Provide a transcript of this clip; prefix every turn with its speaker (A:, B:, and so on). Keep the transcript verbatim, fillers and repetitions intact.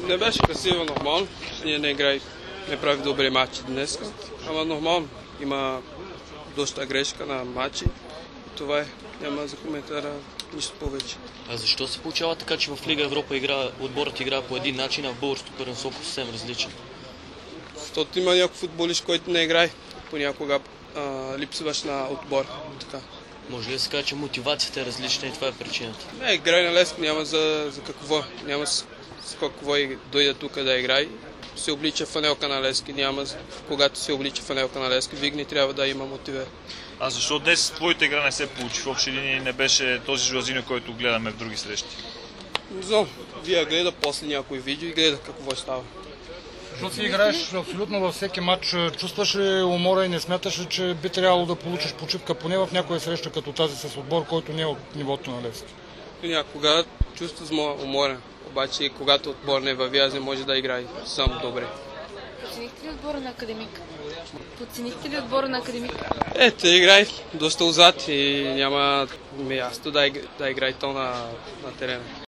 A: Не беше красиво, нормално. Ние не играй, не прави добри матчи днес. Ама нормално. Има доста грешка на матчи. Това е. Няма за коментара нищо повече.
B: А защо се получава така, че в Лига Европа игра, отборът играе по един начин, а в българското първенство по съвсем различен?
A: Защото има някой футболист, който не играе. Понякога а, липсваш на отбор. Така.
B: Може ли да се каже, че мотивацията е различна и това е причината?
A: Не, играй на Левски, няма за, за какво. Няма с, с какво и дойде тук да играе. Се облича фанелка на Левски. Няма, когато се облича фанелка на Левски, вигни трябва да има мотиве.
C: А защо днес твоята игра не се получи? В общи линии не беше този Жуазиньо, който гледаме в други срещи?
A: Не знам. Вие гледа после някой видео и гледа какво става.
D: Защото си играеш абсолютно във всеки матч. Чувстваш ли умора и не смяташ ли, че би трябвало да получиш почивка поне в някоя среща като тази с отбор, който не е от нивото на Левски?
A: Някога чувствам уморен. Обаче когато отбор не върви, не може да играе само добре.
E: Подценихте ли отбора на Академик? Подценихте ли отбора на Академик?
A: Е, те играе доста отзад и няма място да, играе то на, на терена.